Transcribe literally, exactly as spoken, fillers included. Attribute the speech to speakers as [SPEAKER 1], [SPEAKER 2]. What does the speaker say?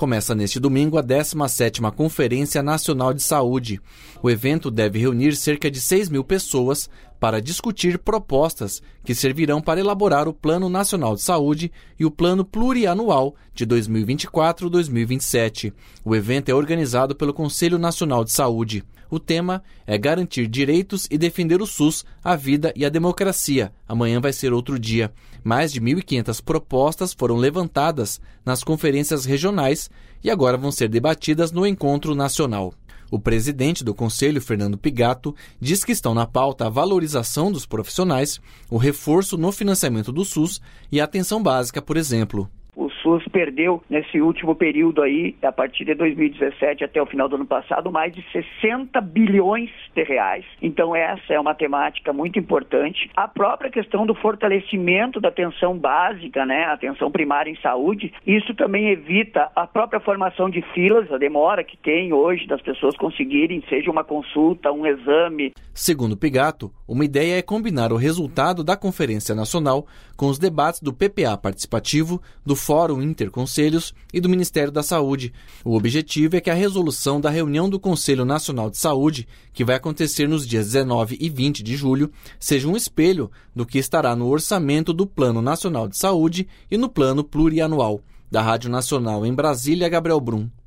[SPEAKER 1] Começa neste domingo a décima sétima Conferência Nacional de Saúde. O evento deve reunir cerca de seis mil pessoas para discutir propostas que servirão para elaborar o Plano Nacional de Saúde e o Plano Plurianual de dois mil e vinte e quatro a dois mil e vinte e sete. O evento é organizado pelo Conselho Nacional de Saúde. O tema é garantir direitos e defender o SUS, a vida e a democracia. Amanhã vai ser outro dia. Mais de mil e quinhentas propostas foram levantadas nas conferências regionais e agora vão ser debatidas no encontro nacional. O presidente do Conselho, Fernando Pigato, diz que estão na pauta a valorização dos profissionais, o reforço no financiamento do SUS e a atenção básica, por exemplo.
[SPEAKER 2] O SUS perdeu, nesse último período aí, a partir de dois mil e dezessete até o final do ano passado, mais de sessenta bilhões de reais. Então essa é uma temática muito importante. A própria questão do fortalecimento da atenção básica, né, a atenção primária em saúde, isso também evita a própria formação de filas, a demora que tem hoje das pessoas conseguirem, seja uma consulta, um exame.
[SPEAKER 1] Segundo Pigato, uma ideia é combinar o resultado da Conferência Nacional com os debates do P P A participativo, do Fórum Interconselhos e do Ministério da Saúde. O objetivo é que a resolução da reunião do Conselho Nacional de Saúde, que vai acontecer nos dias dezenove e vinte de julho, seja um espelho do que estará no orçamento do Plano Nacional de Saúde e no Plano Plurianual. Da Rádio Nacional em Brasília, Gabriel Brum.